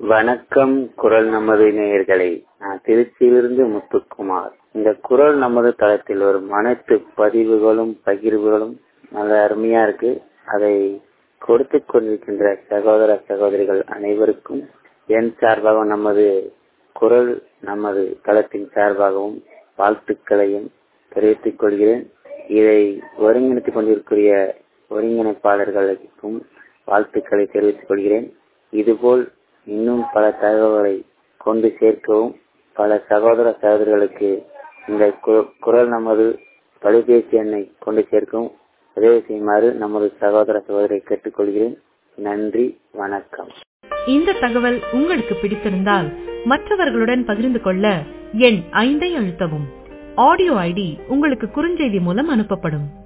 வணக்கம் குரல் நமது நேயர்களே, நான் திருச்சியிலிருந்து முத்துக்குமார். இந்த குரல் நமது தளத்தில் வரும் அனைத்து பதிவுகளும் பகிர்வுகளும் நல்ல அருமையா இருக்கு. அதை கொடுத்து கொண்டிருக்கின்ற சகோதர சகோதரிகள் அனைவருக்கும் என் சார்பாகவும் நமது குரல் நமது தளத்தின் சார்பாகவும் வாழ்த்துக்களையும் தெரிவித்துக் கொள்கிறேன். இதை ஒருங்கிணைத்துக் கொண்டிருக்கிற ஒருங்கிணைப்பாளர்களுக்கும் வாழ்த்துக்களை தெரிவித்துக் கொள்கிறேன். இதுபோல் இன்னும் பல தகவல்களை கொண்டு சேர்க்கவும் பல சகோதர சகோதரிகளுக்கு இந்த குரல் நமது தொலைபேசி எண்ணை கொண்டு சேர்க்கவும் உதவி செய்யுமாறு நமது சகோதர சகோதரியை கேட்டுக்கொள்கிறேன். நன்றி, வணக்கம். இந்த தகவல் உங்களுக்கு பிடித்திருந்தால் மற்றவர்களுடன் பகிர்ந்து கொள்ள எண் 5 அழுத்தவும். ஆடியோ ஐடி உங்களுக்கு குறுஞ்செய்தி மூலம் அனுப்பப்படும்.